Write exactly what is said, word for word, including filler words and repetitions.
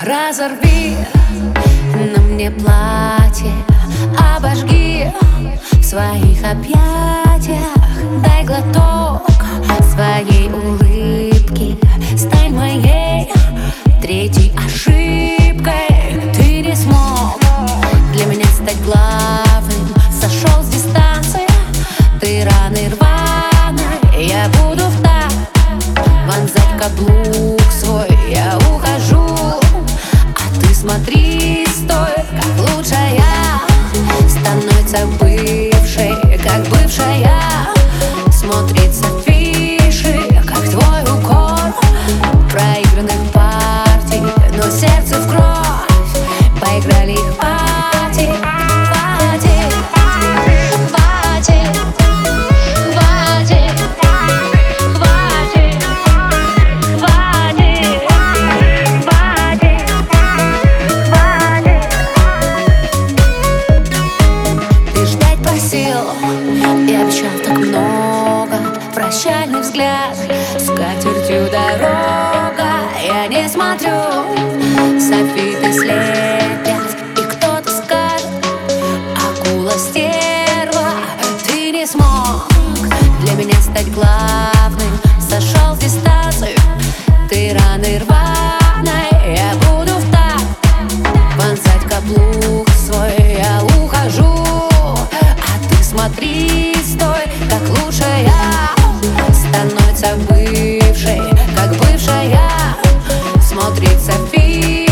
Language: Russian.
Разорви на мне платье, обожги в своих объятиях. Дай глоток своей улыбки, стань моей третьей ошибкой. Ты не смог для меня стать главным, сошел с дистанции, ты раны рваный. Я буду в такт вонзать каблук свой, я ухожу, а ты смотри, стой, как лучшая становится бывшей, как бывшая смотрится фиши, как твой укор проигранных партий, но сердце в кровь поиграли их пати, пати, пати, пати, хватит, хватит, хватит, хватит. Ты ждать просил и обещал так много, прощальный взгляд, скатертью дорога. Я не смотрю, софиты слепят, и кто-то скажет: акула стерва. Ты не смог для меня стать главным, сошел с дистанции, ты раны рваной. Я буду в такт вонзать каблук свой, я ухожу, а ты смотри, стой, как лучшая становится бывшей, как бывшая смотрится фи.